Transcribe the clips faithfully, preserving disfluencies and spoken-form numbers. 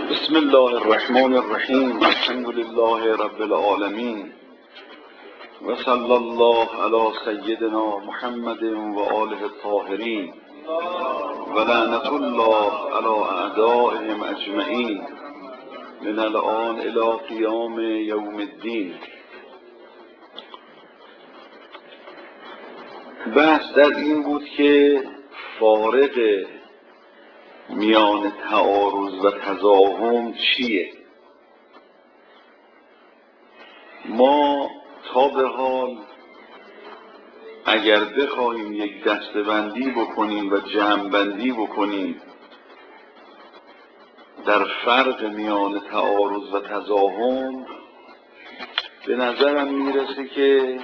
بسم الله الرحمن الرحیم. الحمد لله رب العالمین و صلی الله علی سیدنا محمد و آله الطاهرین و لعنت الله علی اعدائهم اجمعین من الآن الی قیام یوم الدین. بحث در این بود که فارق میان تعارض و تزاحم چیه؟ ما تا به حال اگر بخواهیم یک دسته‌بندی بکنیم و جمع‌بندی بکنیم در فرق میان تعارض و تزاحم، به نظرم میرسه که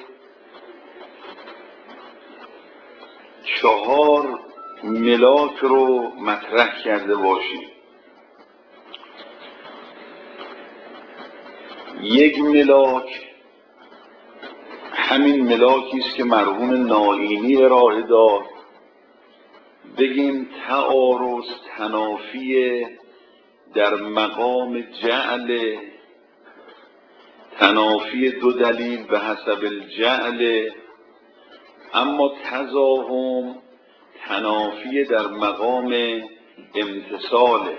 چهار ملاک رو مطرح کرده باشیم. یک ملاک همین ملاکی است که مرحوم نائینی ارائه داد، بگیم تعارض تنافی در مقام جعل، تنافی دو دلیل به حسب الجعل، اما تزاحم تنافی در مقام امتصاله.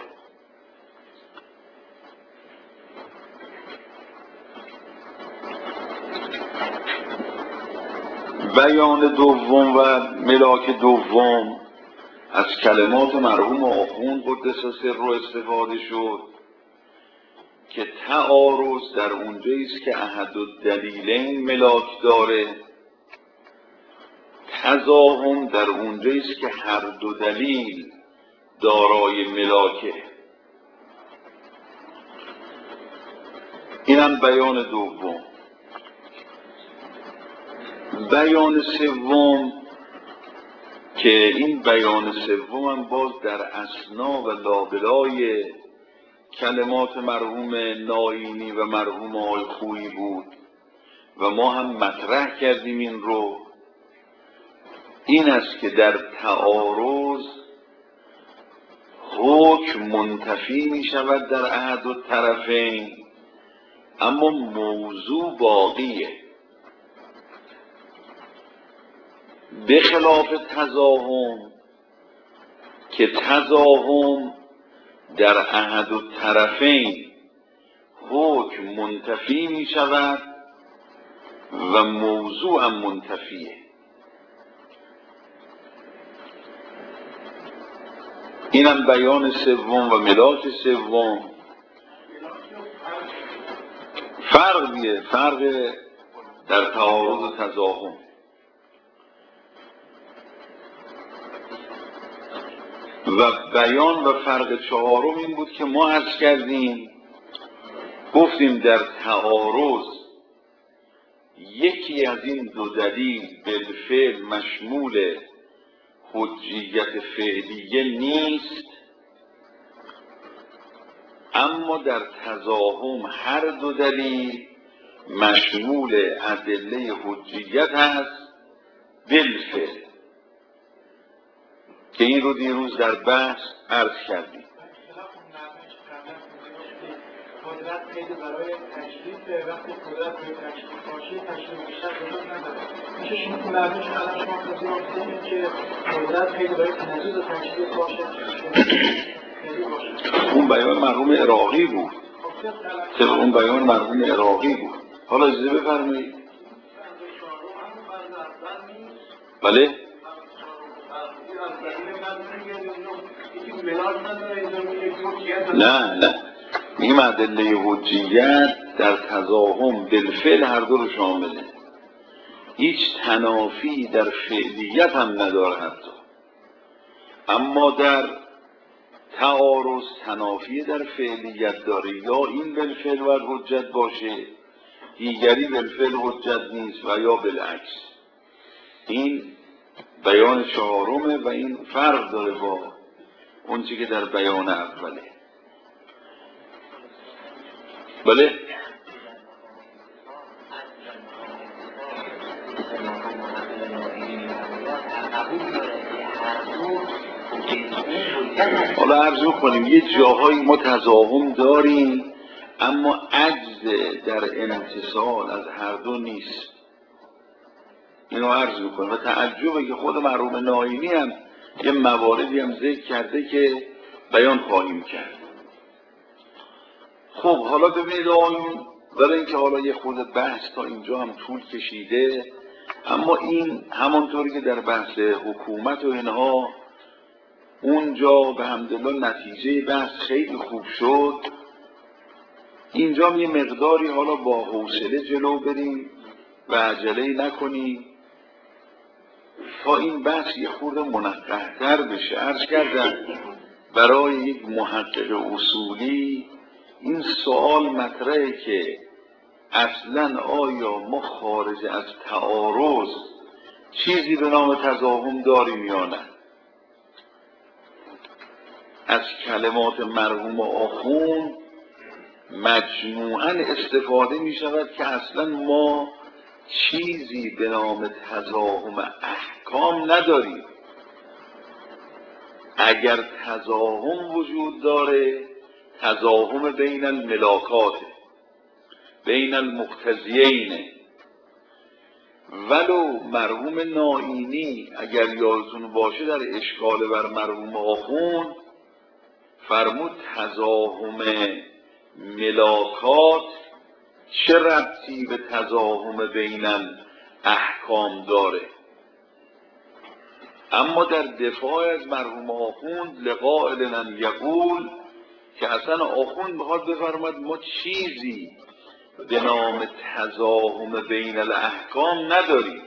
بیان دوم و ملاک دوم از کلمات مرحوم آخوند قدس سره استفاده شد که تعارض در اونجایی است که احد الدلیلین ملاک داره، تزاحم در اونجایی است که هر دو دلیل دارای ملاکه. اینم بیان دوم. بیان سوم که این بیان سوم هم باز در اثنا و لابلای کلمات مرحوم نائینی و مرحوم آقای خویی بود و ما هم مطرح کردیم این رو. این است که در تعارض حکم منتفی می شود در احد الطرفین، اما موضوع باقیه، به خلاف تزاحم که تزاحم در احد الطرفین حکم منتفی می شود و موضوع هم منتفیه. اینم بیان سوم و ملاک سوم. فرقیه، فرق در تعارض و تزاحم. و بیان و فرق چهارم این بود که ما عرض کردیم، گفتیم در تعارض یکی از این دو دلیل بالفعل مشمول حجیت فعلیه نیست، اما در تزاحم هر دو دلیل مشمول ادله حجیت هست بالفعل، که این رو دیروز در بحث عرض کردیم. قدرت خیلی برای تشریف وقتی قدرت برای تشریف باشه تشریف بیشتر قدرت نداره. میشه این که معنیش الان شما توضیح کنید که قدرت خیلی برای تنظیز و تشریف باشه خیلی باشه. اون بیان مرحوم عراقی بود. طبق اون بیان مرحوم عراقی بود. حالا اجازه بفرمایید. بله؟ نه نه این ادله حجیت در تزاحم بالفعل هر دو رو شامله، هیچ تنافی در فعلیت هم نداره حتی، اما در تعارض تنافی در فعلیت داره، یا این بالفعل و حجت باشه دیگری بالفعل حجت نیست و یا بالعکس. این بیان چهارمه و این فرق داره با اون چی که در بیان اوله. بله؟ حالا عرض عرض میکنیم یه جاهایی ما تضاهم داریم اما عجز در انتصال از هر دو نیست. اینو عرض میکنیم و تعجبه که خود مرحوم ناینی هم یه مواردی هم ذکر کرده که بیان خواهیم کرد. خب حالا ببینید آقایون، برای اینکه حالا یه خود بحث تا اینجا هم طول کشیده، اما این همانطوری که در بحث حکومت و اینها اونجا به حمدالله نتیجه بحث خیلی خوب شد، اینجا یه مقداری حالا با حوصله جلو بریم و عجله نکنیم تا این بحث یه خورده منقح‌تر بشه. عرض کردم برای یک محقق اصولی این سوال مطرحه که اصلا آیا ما خارج از تعارض چیزی به نام تضاهم داریم یا نه؟ از کلمات مرحوم آخوند مجموعاً استفاده می شود که اصلا ما چیزی به نام تضاهم احکام نداریم. اگر تضاهم وجود داره، تضاهم بین الملاکات، بین المقتضیین. ولو مرحوم ناینی اگر یادتون باشه در اشکال بر مرحوم آخوند فرمود تضاهم ملاکات چه ربطی به تضاهم بین احکام داره؟ اما در دفاع از مرحوم آخوند لقائل یقول که اصلا آخوند میخواد بفرماد ما چیزی به نام تضاهم بین الاحکام نداریم.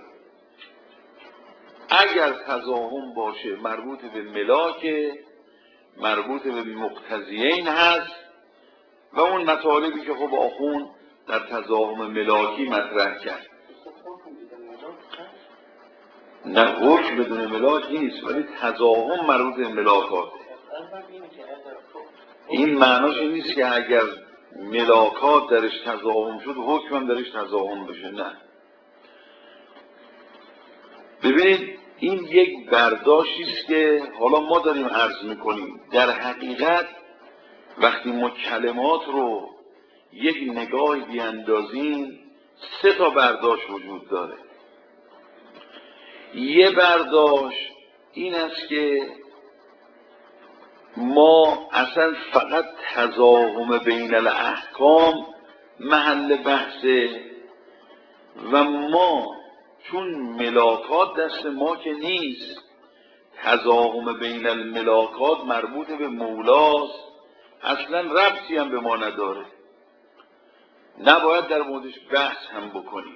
اگر تضاهم باشه مربوط به ملاک، مربوط به مقتضیین هست و اون مطالبی که خب آخوند در تضاهم ملاکی مطرح کرد. نه حکم بدون ملاک نیست، ولی تضاهم مربوط به ملاکات. این معناش این نیست که اگر ملاکات درش تضاهم شد حکم هم درش تضاهم بشه، نه. ببینید این یک برداشتی است که حالا ما داریم عرض میکنیم. در حقیقت وقتی ما کلمات رو یک نگاهی بیاندازیم سه تا برداشت وجود داره. یه برداشت این است که ما اصلا فقط تضاهم بین الاحکام محل بحثه و ما چون ملاکات دست ما که نیست، تضاهم بین الملاکات مربوط به مولاست، اصلا ربطی هم به ما نداره، نباید در موردش بحث هم بکنیم.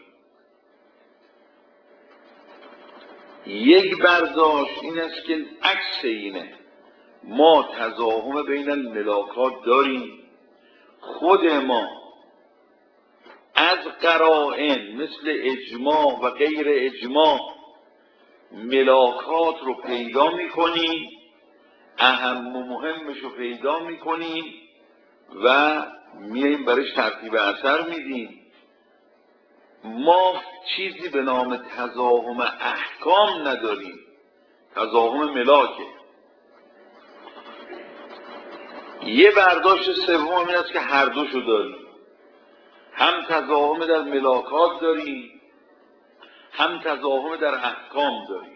یک برداشت این است که عکس اینه، ما تضاهم بین الملاکات داریم، خود ما از قرائن مثل اجماع و غیر اجماع ملاکات رو پیدا میکنیم، اهم و مهمش رو پیدا میکنیم و میاییم برش ترتیب اثر میدیم. ما چیزی به نام تضاهم احکام نداریم، تضاهم ملاکه. یه برداشت سوم این است که هر دوشو داریم، هم تضاهم در ملاکات داریم هم تضاهم در احکام داریم،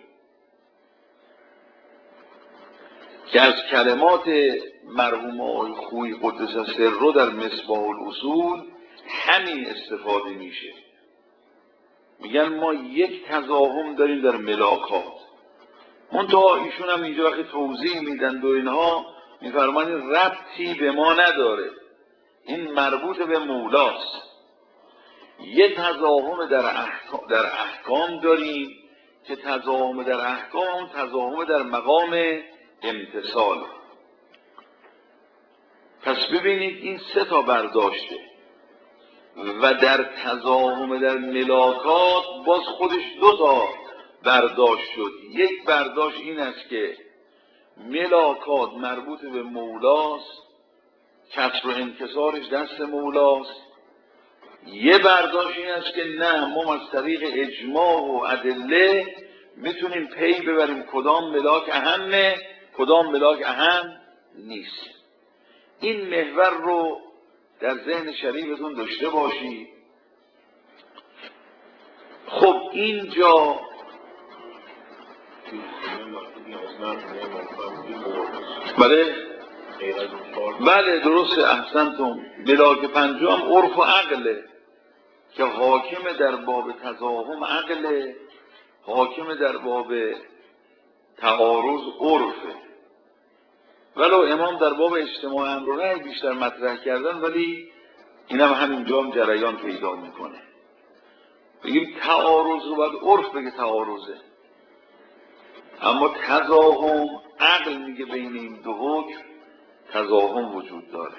که از کلمات مرحوم آقای خویی قدس سره در مصباح الاصول همین استفاده میشه. میگن ما یک تضاهم داریم در ملاکات، منتها ایشون هم اینجا وقتی توضیح میدن و اینها میفرمایند ربطی به ما نداره، این مربوط به مولاست. یه تضاهم در احکام, در احکام داریم که تضاهم در احکام تضاهم در مقام امتصال. پس ببینید این سه تا برداشته و در تضاهم در ملاکات باز خودش دو تا برداشت شد. یک برداشت این است که ملاکات مربوط به مولاست، کسر و انکسارش دست مولاست. یه برداشت این است که نه، ما از طریق اجماع و ادله میتونیم پی ببریم کدام ملاک اهمه کدام ملاک اهم نیست. این محور رو در ذهن شریفتون داشته باشید. خب اینجا بله بله درسته، احسنتم. ملاک پنجم عرف و عقله که حاکم در باب تزاحم عقله، حاکم در باب تعارض عرفه. ولو امام در باب اجتماع امر و نهی بیشتر مطرح کردن، ولی این هم همینجا هم جریان پیدا میکنه. بگیم تعارض رو باید عرف بگه تعارضه، اما تزاحم عقل میگه بین این دو حکم تزاحم وجود داره.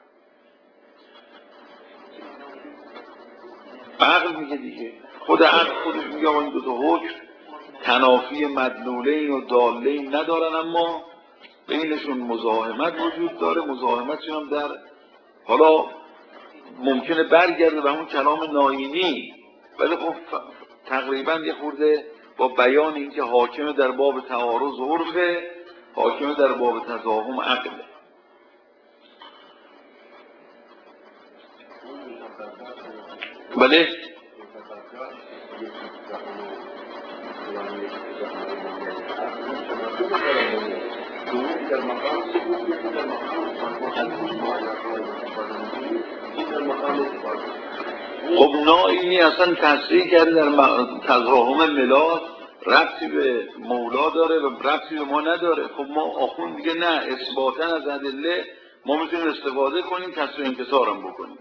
عقل میگه دیگه، خود عقل خودش میگه این دو تا حکم تنافی مدلولین و دالین ندارن، اما بینشون مزاحمت وجود داره. مزاحمتشون هم در حالا ممکنه برگرده به همون کلام ناینی، ولی خب تقریبا یه خورده با بیان اینکه حاکم در باب تعارض عرفه، حاکم در باب تزاحم عقله. بله خب ناینی اصلا تصریح کرده در تزاحم ملاک ربطی به مولا داره و ربطی به ما نداره. خب ما آخون دیگه نه، اثباتا از ادله ما میتونیم استفاده کنیم، کسر انکسار هم بکنیم.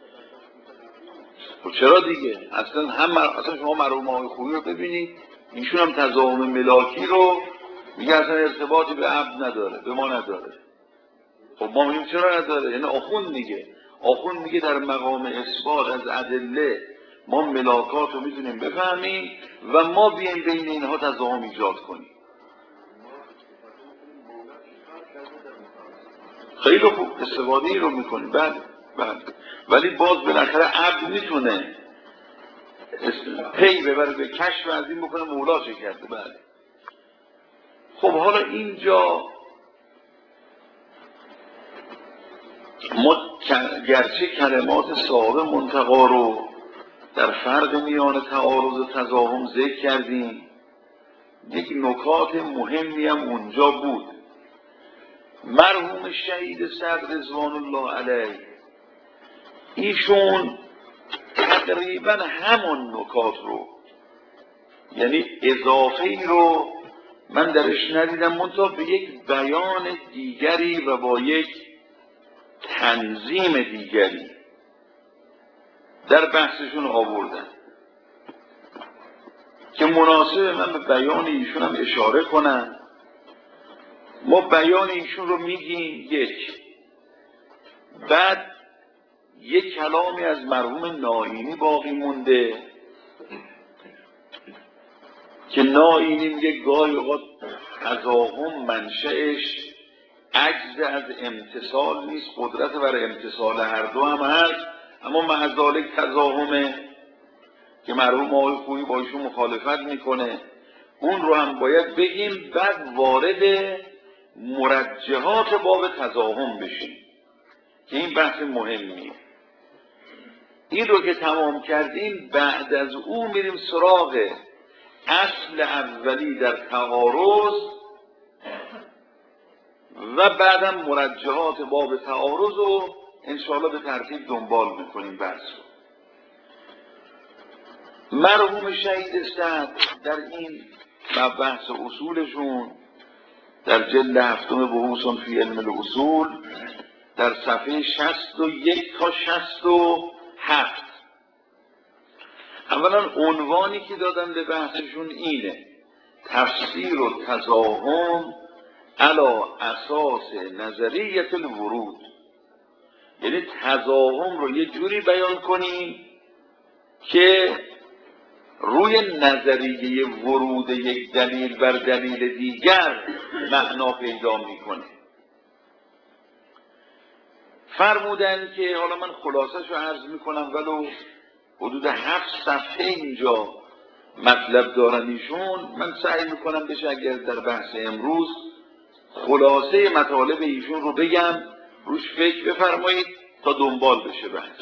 خب چرا دیگه؟ اصلا هم اصلا شما مرحوم آقای خویی رو ببینید، ایشون هم تزاحم ملاکی رو میگه اصلا ارتباطی به عبد نداره، به ما نداره. خب ما میگیم چرا نداره؟ یعنی آخون میگه آخون میگه در مقام اثبات از ادله ما ملاکات رو میتونیم بفهمیم و ما بیایم بین اینها تزاحم ایجاد کنیم. خیلی خوب استفاده ای رو میکنیم، بله بله، ولی باز بالاخره عبد میتونه پی ببره به کشف از این بکنه مولا چه کرده. بله خب حالا اینجا ما گرچه کلمات صاحب منتقا رو در فرق میان تعارض و تزاحم ذکر کردیم، یک نکات مهمی هم اونجا بود. مرحوم شهید صدر رضوان الله علیه ایشون تقریبا همون نکات رو، یعنی اضافه ای رو من درش ندیدم، منتها به یک بیان دیگری و با یک تنظیم دیگری در بحثشون آوردن که مناسب من به بیان ایشون هم اشاره کنم. ما بیان ایشون رو میگیم یک، بعد یک کلامی از مرحوم ناینی باقی مونده که ناینی میگه گاهی اوقات تزاحم منشأش عجز از امتصال نیست، قدرت بر امتصال هر دو هم هست، اما مع ذالک تزاحمه که مرحوم آقای خویی با ایشون مخالفت میکنه. اون رو هم باید بگیم، بعد وارد مرجحات باب تزاحم بشیم که این بحث مهمیه. این رو که تمام کردیم، بعد از او میریم سراغ اصل اولی در تعارض و بعدم مرجحات باب تعارض رو انشاءالله به ترتیب دنبال میکنیم بحث رو. مرحوم شهید صدر در این بحث اصولشون در جلد هفتم بحوث فی علم الاصول در صفحه شصت و یک تا شصت و هفت اولا عنوانی که دادن به بحثشون اینه: تفسیر و تزاحم علی اساس نظریه الورود. یعنی تزاحم رو یه جوری بیان کنیم که روی نظریه ورود یک دلیل بر دلیل دیگر معنا پیدا میکنه. فرمودن که حالا من خلاصش رو عرض میکنم، ولو حدود هفت صفحه اینجا مطلب دارن ایشون، من سعی میکنم بشه اگر در بحث امروز خلاصه مطالب ایشون رو بگم، روش فکر بفرمایید تا دنبال بشه بحث.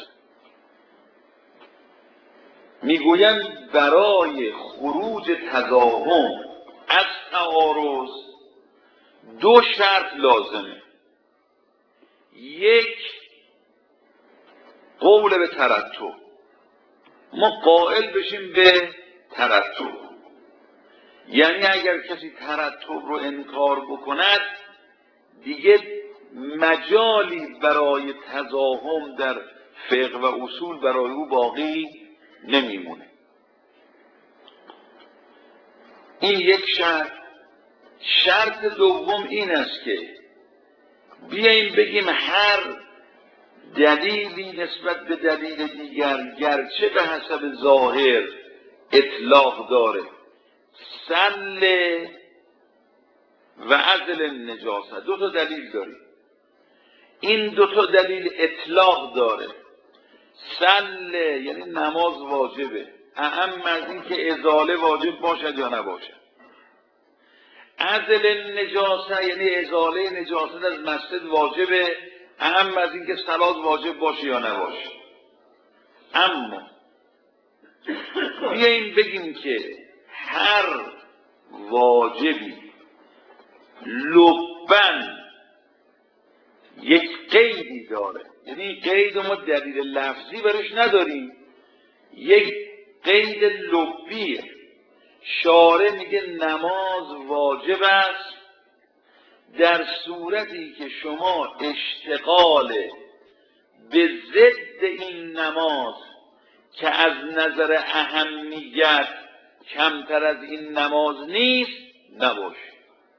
میگویند برای خروج تضاهم از تعارض دو شرط لازمه. یک، قول به ترتب، ما قائل بشیم به ترتب، یعنی اگر کسی ترتب رو انکار بکند دیگه مجالی برای تضاهم در فقه و اصول برای او باقی نمیمونه. این یک شرط. شرط دوم این است که بیاییم بگیم هر دلیلی نسبت به دلیل دیگر گرچه به حسب ظاهر اطلاق داره، سل و عزل نجاست، دو تا دلیل داریم. این دو تا دلیل اطلاق داره. سل یعنی نماز واجبه، اهم از این که ازاله واجب باشد یا نباشد. عزل نجاست یعنی ازاله نجاست از مسجد واجبه، اهم از این که صلات واجب باشه یا نباشه. اما بیاییم بگیم که هر واجبی لبن یک قیدی داره، یعنی قید ما دلیل لفظی برش نداریم، یک قید لبیه. شارع میگه نماز واجب است در صورتی که شما اشتغال به ضد این نماز که از نظر اهمیت کمتر از این نماز نیست نباشه.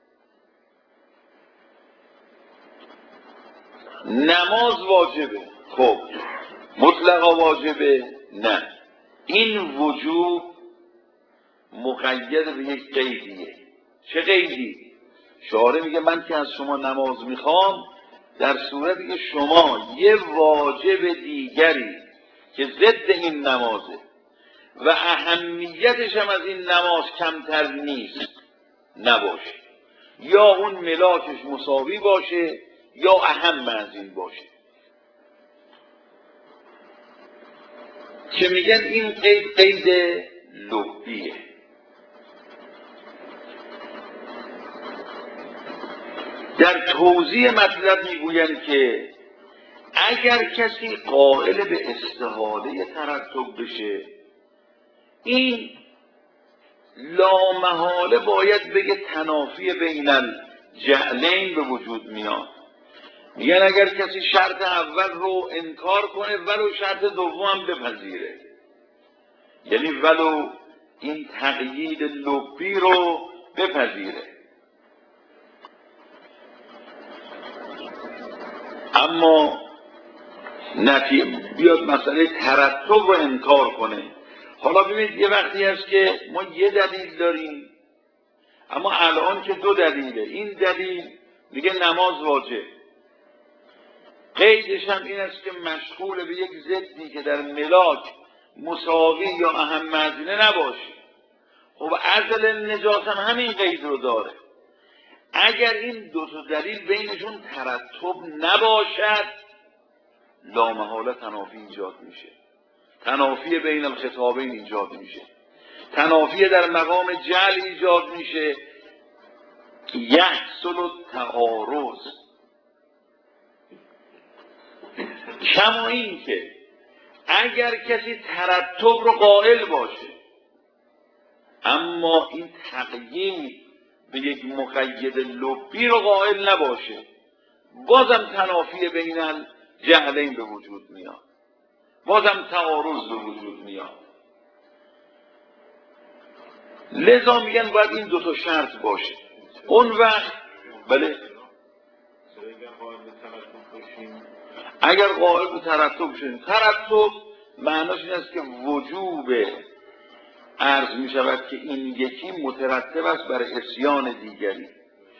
نماز واجبه، خب مطلقا واجبه؟ نه. این وجوب مقید به یک قیدیه. چه قیدی؟ شارع میگه من که از شما نماز میخوام در صورتی که شما یه واجب دیگری که ضد این نمازه و اهمیتش هم از این نماز کمتر نیست نباشه، یا اون ملاکش مساوی باشه یا اهم از این باشه، که میگن این قید قید لبیه. در توضیح مطلب میگویند که اگر کسی قائل به استحاله ترتب بشه، این لامحاله باید بگه تنافی بین الجهلین به وجود میاد. میگن اگر کسی شرط اول رو انکار کنه ولو شرط دوم هم بپذیره، یعنی ولو این تقیید لبی رو بپذیره، اما نتی بیاد مسئله ترتب رو انکار کنه. حالا ببینید یه وقتی هست که ما یه دلیل داریم، اما الان که دو دلیله. این دلیل میگه نماز واجب، قیدش هم این است که مشغول به یک ضدی که در ملاک مساوی یا اهم مزینه نباشه. خب عزل نجاست هم همین قید رو داره. اگر این دو تا دلیل بینشون ترتب نباشد لامحاله تنافی ایجاد میشه، تنافی بین الخطابین ایجاد میشه، تنافی در مقام جعل ایجاد میشه که یحصل التعارض. کما این که اگر کسی ترتب رو قائل باشه اما این تقیید به یک مقید لبی رو قائل نباشه، بازم تنافی بین الجهلین به وجود میاد، بازم تعارض به وجود میاد. لذا میگن باید این دو تا شرط باشه. اون وقت بله اگر قائل به ترتب شدیم، ترتب معناش این است که وجوب عرض می شود که این یکی مترتب است بر عصیان دیگری،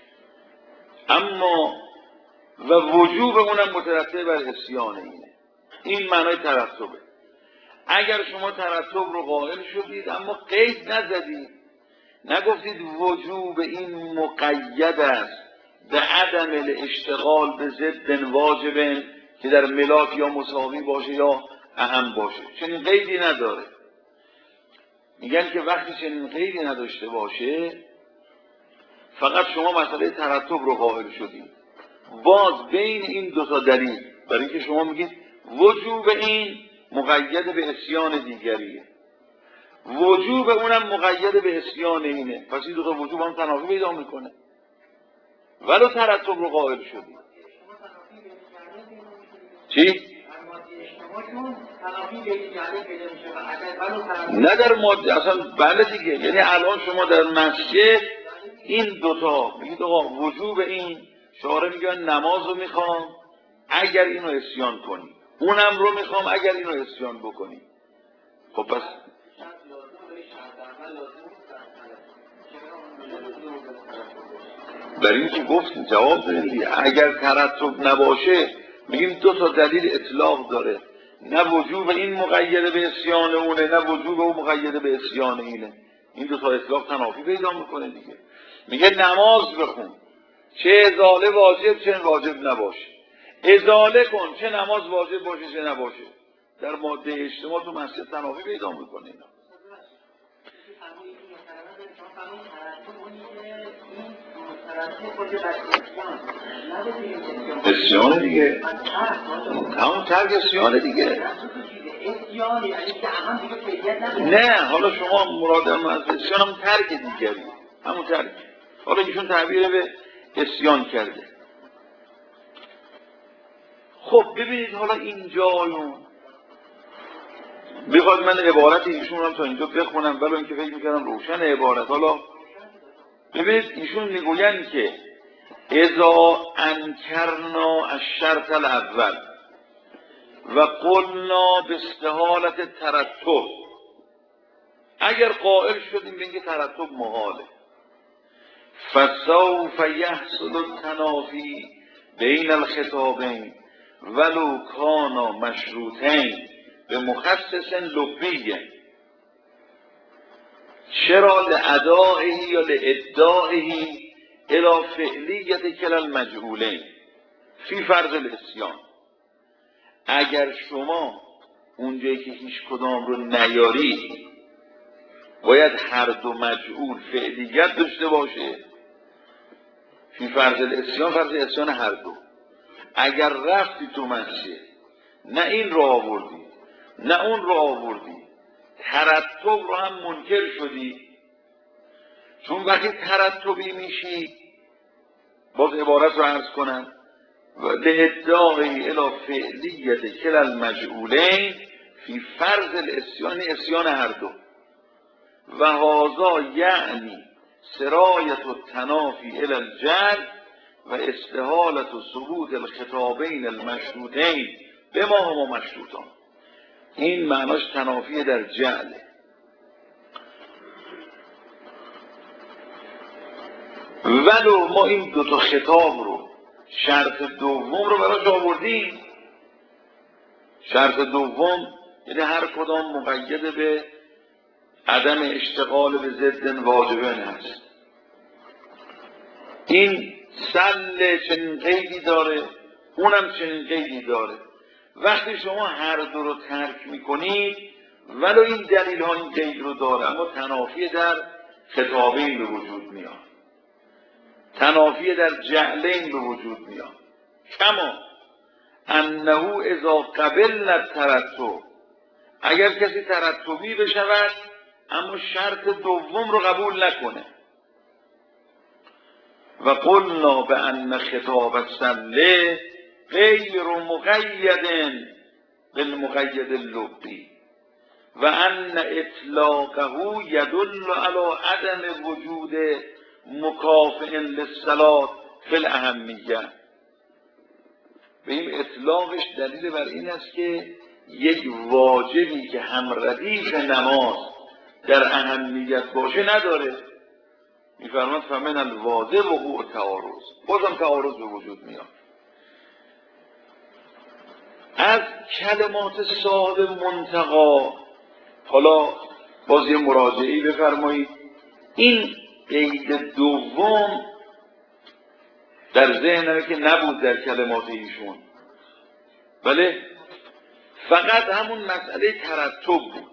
اما و وجوب اونم مترتب بر عصیان اینه. این معنای ترتبه. اگر شما ترتب رو قائل شدید اما قید نزدید، نگفتید وجوب این مقید است به عدم الاشتغال به ضد واجب که در ملاک یا مساوی باشه یا اهم باشه. چنین قیدی نداره. میگن که وقتی چنین قیدی نداشته باشه فقط شما مسئله ترتب رو قائل شدید، باز بین این دو تا دلیل، برای اینکه شما میگید وجوب این مقید به عصیان دیگریه، وجوب اونم مقید به عصیان اینه، پس این دو تا وجوب هم تنافی پیدا میکنه ولو ترتب رو قائل شدید. چی؟ نه در ماده اصلا، بله دیگه، یعنی الان شما در مسجد این دوتا میگید آقا وجوب این، شارع میگه نماز رو میخوام اگر اینو عصیان کنی، اونم رو میخوام اگر اینو عصیان بکنی. خب پس برای اینکه گفتیم جواب دادیم اگر ترتب نباشه میگیم دو تا دلیل اطلاق داره، نه وجوب این مقید به عصیان اونه نه وجوب اون مقید به عصیان اینه، این دو تا اطلاق تنافی پیدا میکنه دیگه. میگه نماز بخون چه ازاله واجب چه واجب نباشه، ازاله کن چه نماز واجب باشه چه نباشه، در ماده اجتماع تو مسجد تنافی پیدا میکنه اینا. عصیان دیگه، همون ترک عصیان دیگه. نه حالا شما مراد از عصیان هم ترک دیگری، همون ترک. حالا ایشون تعبیر به عصیان کرده. خب ببینید حالا اینجایون بخواد من عبارت ایشون هم تا اینجا بخونم ولی اینکه فکر میکردم روشن عبارت. حالا ببینید ایشون میگویند که اذا انکرنا الشرط الاول و قلنا به استحالت ترتب، اگر قائل شدیم به اینکه ترتب محاله، فسوف یحصل التنافی بین الخطابین ولو کانا مشروطین به مخصص لبیه، چرا لادائه یا لادائه الى فعلیت کل المجهولین فی فرض العصیان. اگر شما اونجایی که هیچ کدام رو نیاری باید هر دو مجهول فعلیت داشته باشه، فی فرض العصیان، فرض عصیان هر دو. اگر رفتی تو مسجد نه این رو آوردی نه اون رو آوردی، ترتب رو هم منکر شدی، چون وقتی ترتبی میشی باز عبارت رو عرض کنم لادعای الی فعلیت کل المجهولین فی فرض العصیان، عصیان هر دو، و هذا یعنی سرایت التنافی الی الجهل و استحالت ثبوت الخطابین المشروطین بما هما مشروطان. این معناش تنافی در جهله. ولو ما این دو تا خطاب رو شرط دوم رو براش آوردیم، شرط دوم یعنی هر کدام مقید به عدم اشتغال به ضد واجبین هست. این سل چنین قیدی داره اونم چنین قیدی داره. وقتی شما هر دو رو ترک میکنید ولو این دلیل ها این قید رو داره اما تنافی در خطابین به وجود میاد، تنافی در جعلین به وجود میاد. کما انه اذا قبلنا الترتب، اگر کسی ترتبی بشود اما شرط دوم رو قبول نکنه، و قلنا به ان خطاب السله غیر مقید بالمقید اللبی و ان اطلاقه یدل علی عدم وجود مکافئ للصلاة فی الاهمیه. به این اطلاقش دلیل بر این است که یک واجبی که هم ردیف نماز در اهمیت باشه نداره. میفرماد فمن الواجب و هو تعارض، بازم تعارض به وجود میاد. از کلمات صاحب منتقا حالا باز یه مراجعه‌ای بفرمایید. این قید دوم در ذهنمه که نبود در کلمات ایشون، بله فقط همون مسئله ترتب بود.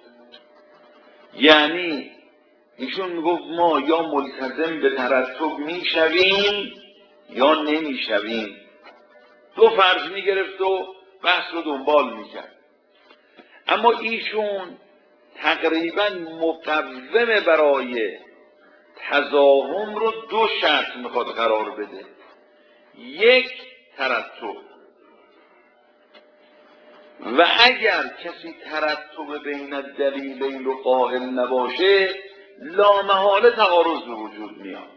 یعنی ایشون میگفت ما یا ملتزم به ترتب میشویم یا نمیشویم، دو فرض میگرفت و بحث رو دنبال میکرد. اما ایشون تقریبا مقوم برای تزاحم رو دو شرط میخواد قرار بده. یک، ترتب، و اگر کسی ترتب بین الدلیلین رو قائل نباشه لامحاله تعارض به وجود میاد.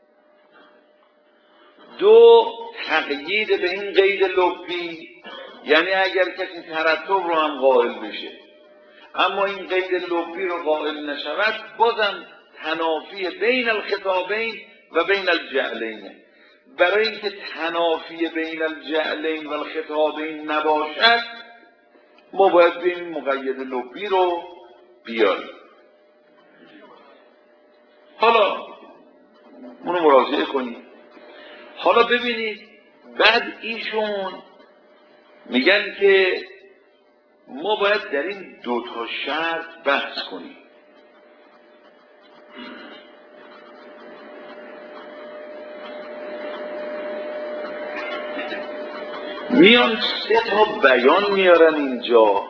دو، تقیید به این قید لبی، یعنی اگر کسی ترتب رو هم قائل بشه اما این قید لبی رو قائل نشود، بازم تنافی بین الخطابین و بین الجعلین. برای اینکه تنافی بین الجعلین و الخطابین نباشد ما باید بین مقید لبی رو بیاریم. حالا اونو مراجعه کنید. حالا ببینید بعد ایشون میگن که ما باید در این دو تا شرط بحث کنیم. میان سه تا بیان میارن اینجا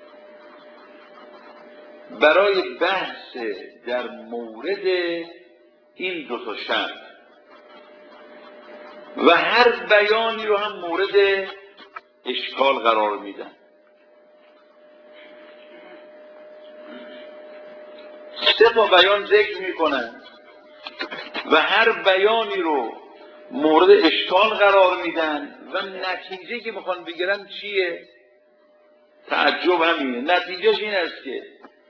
برای بحث در مورد این دو تا شرط و هر بیانی رو هم مورد اشکال قرار میدن. سه تا بیان ذکر میکنن و هر بیانی رو مورد اشکال قرار میدن و نتیجه که میخوان بگیرن چیه؟ تعجب همینه. نتیجهش این است که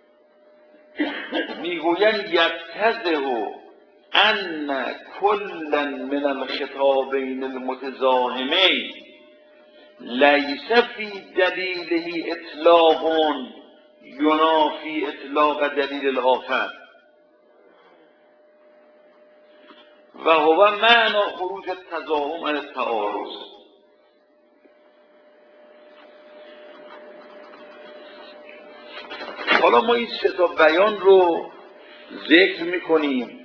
میگوین یتضح ان کلا من الخطابین المتزاحمین لیس فی دلیله اطلاق ینافی اطلاق دلیل الاخر و هو معنی خروج التزاحم عن التعارض. حالا ما این سه تا بیان رو ذکر میکنیم،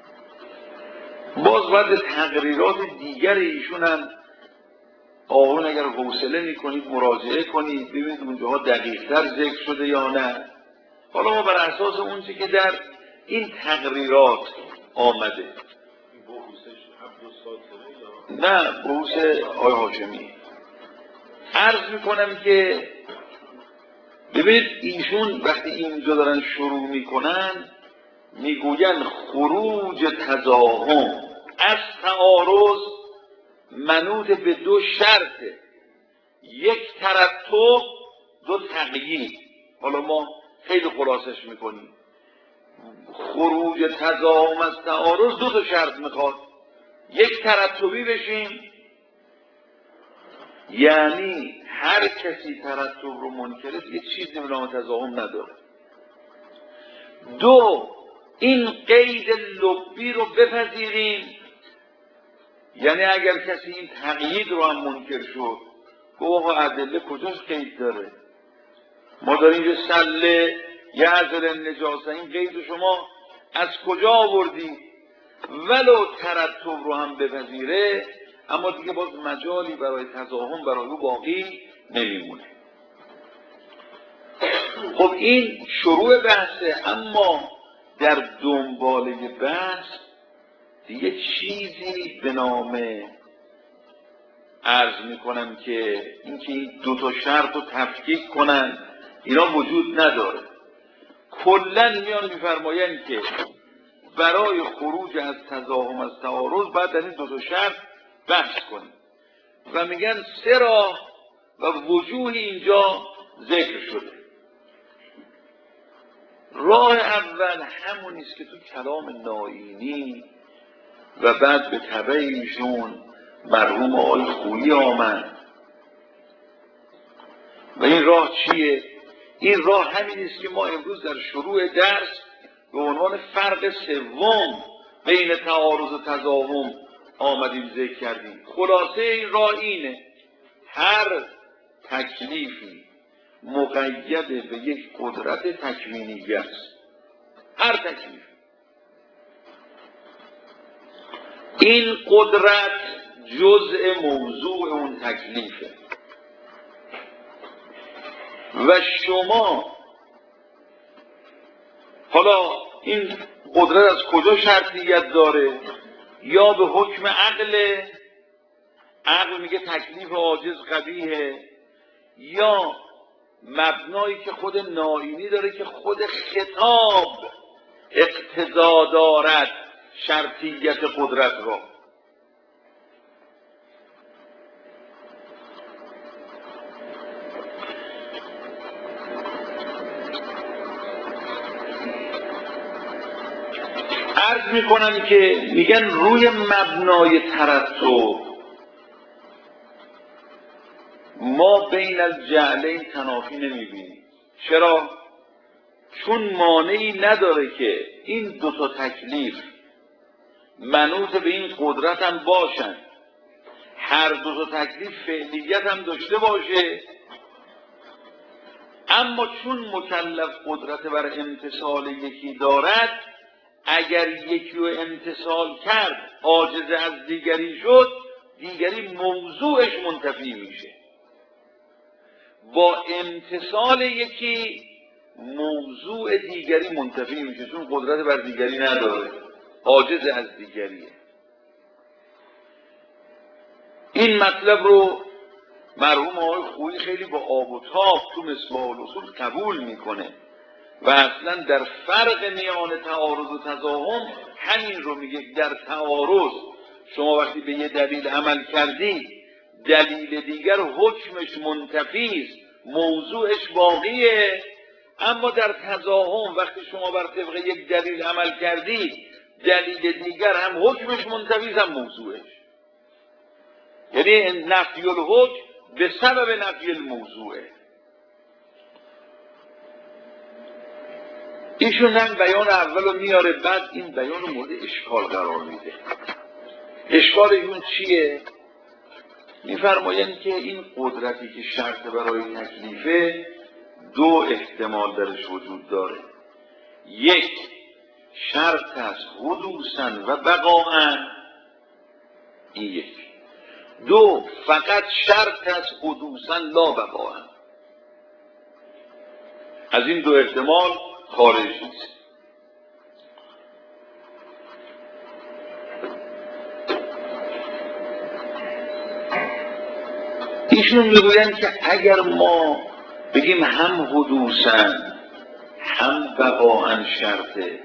باز باید تقریرات دیگر ایشون هم آقایون اگر حوصله میکنید مراجعه کنید ببینید اونجاها دقیق‌تر ذکر شده یا نه. حالا ما بر اساس اونچه که در این تقریرات آمده، نه بحوث آقای هاشمی، عرض میکنم که ببینید ایشون وقتی اینجا دارن شروع میکنن میگوین خروج تزاحم از تعارض منوط به دو شرطه، یک ترتب، دو تقیید. حالا ما خیلی خلاصش میکنیم. خروج تزاحم از تعارض دو تا شرط میخواد، یک ترتبی بشیم، یعنی هر کسی ترتب رو منکره دیگه چیزی به نام تزاحم نداره. دو، این قید لبی رو بپذیریم، یعنی اگر کسی این تقیید رو هم منکر شد گفت آقا ادله کجاش قید داره؟ ما داریم اینجا سله یعزل النجاسه، این قید شما از کجا آوردی؟ ولو ترتب رو هم بپذیره اما دیگه باز مجالی برای تزاحم برای او باقی نمیمونه. خب این شروع بحثه، اما در دنباله بحث دیگه چیزی به نام عرض میکنم که اینکه این دو تا شرط رو تفکیک کنن اینا وجود نداره. کلا میان میفرمایند که برای خروج از تزاحم از تعارض باید در این دو تا شرط بحث کنیم و میگن سه راه و وجوه اینجا ذکر شده. راه اول همونی است که تو کلام نائینی و بعد به تبع ایشون مرحوم آقای خویی آمد. و این راه چیه؟ این راه همین است که ما امروز در شروع درس به عنوان فرق سوم بین تعارض و تزاحم آمدیم ذکر کردیم. خلاصه این راه اینه هر تکلیفی مقید به یک قدرت تکوینی است. هر تکلیف این قدرت جزء موضوع اون تکلیفه و شما حالا این قدرت از کجا شرطیت داره؟ یا به حکم عقل، عقل میگه تکلیف عاجز قبیحه، یا مبنایی که خود نائینی داره که خود خطاب اقتضا دارد شرطیت قدرت را. عرض میکنم که میگن روی مبنای ترتب ما بین الجعلین تنافی نمیبینیم. چرا؟ چون مانعی نداره که این دو تا تکلیف منوط به این قدرت هم باشن، هر دو تا تکلیف فعلیت هم داشته باشه، اما چون مکلف قدرت بر امتثال یکی دارد، اگر یکی رو امتثال کرد عاجز از دیگری شد، دیگری موضوعش منتفی میشه. با امتثال یکی موضوع دیگری منتفی میشه، چون قدرت بر دیگری نداره، عاجز از دیگریه. این مطلب رو مرحوم آقای خویی خیلی با آب و تاب تو مصباح الاصول قبول میکنه و اصلا در فرق میان تعارض و تضاهم همین رو میگه. در تعارض شما وقتی به یه دلیل عمل کردی، دلیل دیگر حکمش منتفی است، موضوعش باقیه. اما در تضاهم وقتی شما بر طبق یک دلیل عمل کردی، دلیل دیگر هم حکمش منتفی است هم موضوعش. یعنی نفی الحکم به سبب نفی الموضوعه. ایشون هم بیان اول رو میاره، بعد این بیان رو مورد اشکال قرار میده. اشکال ایشون چیه؟ میفرمایند که این قدرتی که شرط برای تکلیفه دو احتمال درش وجود داره. یک، شرط است حدوثاً و بقاءً، این یک. دو، فقط شرط است حدوثاً لا بقاءً. از این دو احتمال خارج نیست. ایشون میگویند که اگر ما بگیم هم حدوثاً هم بقاءً شرطه،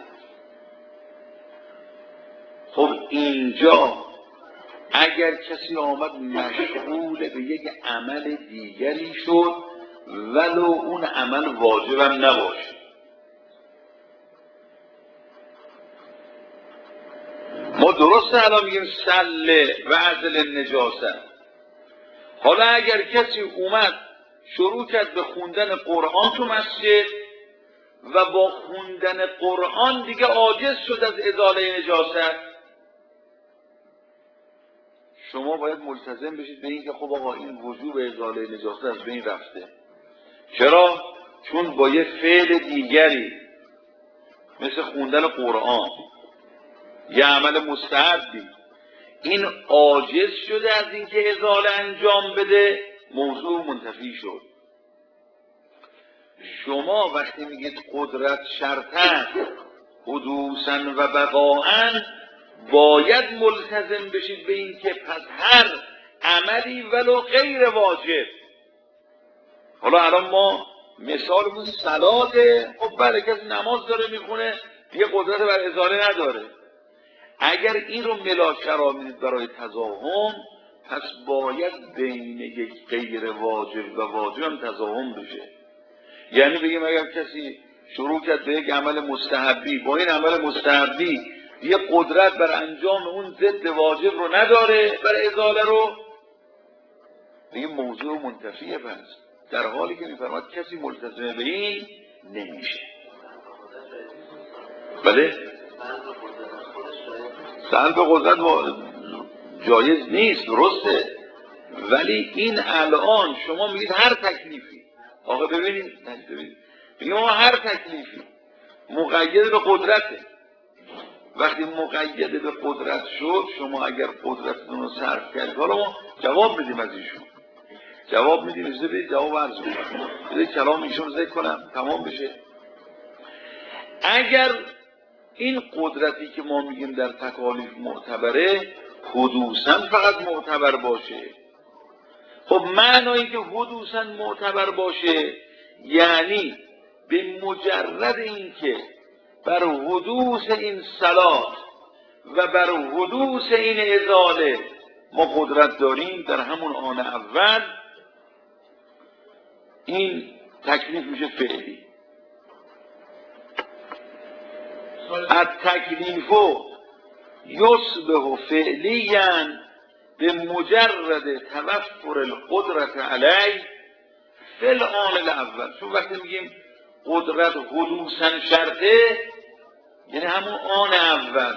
خب اینجا اگر کسی آمد مشغول به یک عمل دیگری شد ولو اون عمل واجبم نباشه، ما درسته الان میگیم سله و عزل نجاست. حالا اگر کسی اومد شروع کرد به خوندن قرآن تو مسجد و با خوندن قرآن دیگه عاجز شد از ازاله نجاست، شما باید ملتزم بشید به این که خب آقا این وجوب ازاله نجاست از بین رفته. چرا؟ چون با یه فعل دیگری مثل خوندن قرآن، یه عمل مستحبی، این عاجز شده از اینکه ازاله انجام بده، موضوع منتفی شد. شما وقتی میگید قدرت شرطن حدوثاً و بقاءً، باید ملتزم بشید به این که پس هر عملی ولو غیر واجب. حالا الان ما مثالمون صلاته، خب بله کسی نماز داره میخونه دیگه قدرت بر ازاله نداره. اگر این رو ملاک قرار میدید برای تضاهم، پس باید بین یک غیر واجب و واجب هم تضاهم بشه. یعنی بگیم اگر کسی شروع کرد به یک عمل مستحبی، با این عمل مستحبی یه قدرت بر انجام اون ضد واجب رو نداره، بر ازاله رو، دیگه موضوع منتفیه. پس در حالی که میفرماد کسی ملتزم به این نمیشه. بله؟ سلب قدرت جایز نیست، درسته، ولی این الان شما میگید هر تکلیفی، آقا ببینید ببینید میگم ما هر تکلیفی مقید به قدرته. وقتی مقید به قدرت شد، شما اگر قدرتتون رو صرف کردید، حالا ما جواب میدیم از ایشون، جواب میدیم، اجازه بدید جواب عرض کنم، بذار کلام ایشون ذکر کنم تمام بشه. اگر این قدرتی که ما میگیم در تکالیف معتبره حدوثاً فقط معتبر باشه، خب معنی که حدوثاً معتبر باشه یعنی به مجرد اینکه بر حدوث این صلاح و بر حدوث این ازاله ما قدرت داریم، در همون آن اول این تکلیف میشه فعلی. از تکلیف و یصبح فعلیا به مجرد توفر القدرت علی فی الآن الاول. چون وقتی میگیم قدرت حدوثاً شرطه یعنی همون آن اول.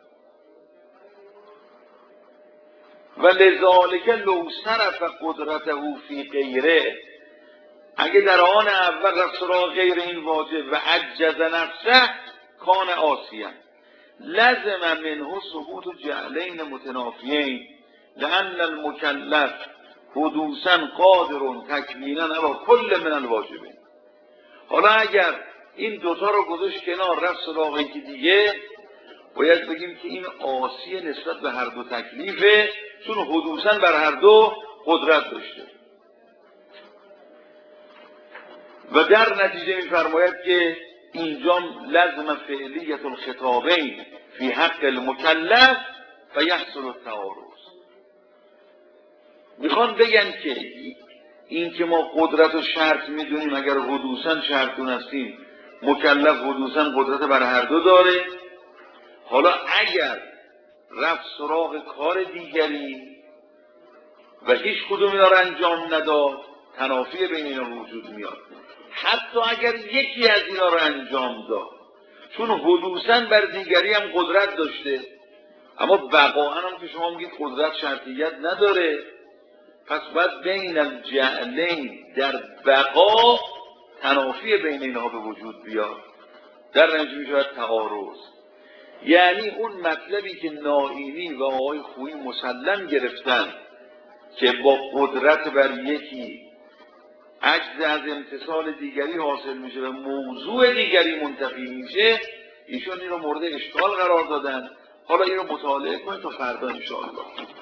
و لذالک لو صرف قدرته فی غیره، اگه در آن اول رفت سراغ غیر این واجب و عجز نفسه کان عاصیا لزم منه ثبوت جعلین متنافیین لأن المکلف حدوثاً قادر تکوینا علی کل من الواجبین. حالا اگر این دوتا رو گذاشت کنار رفت سراغ یکی دیگه، باید بگیم که این عاصی نسبت به هر دو تکلیفه، چون حدوثاً بر هر دو قدرت داشته. و در نتیجه می‌فرماید که اینجا لازم فعلیت الخطابین فی حق المکلف و یحصل التعارض. میخوان بگن که این که ما قدرت و شرط میدونیم، اگر حدوثاً شرط دونستیم مکلف حدوثاً قدرت بر هر دو داره. حالا اگر رفت سراغ کار دیگری و هیچ کدوم اینا رو انجام نداد، تنافی بین اینا وجود میاد. حتی اگر یکی از اینا رو انجام داد، چون حدوثاً بر دیگری هم قدرت داشته، اما بقاءً هم که شما میگید قدرت شرطیت نداره، پس باید بین الجعلین در بقا تنافی بین اینها به وجود بیاد، در نتیجه میشود تعارض. یعنی اون مطلبی که نائینی و آقای خویی مسلم گرفتن که با قدرت بر یکی عجز از امتصال دیگری حاصل میشه و موضوع دیگری منتفی میشه، ایشون این رو مورد اشکال قرار دادن. حالا این رو مطالعه کنید تا فردا انشاءالله.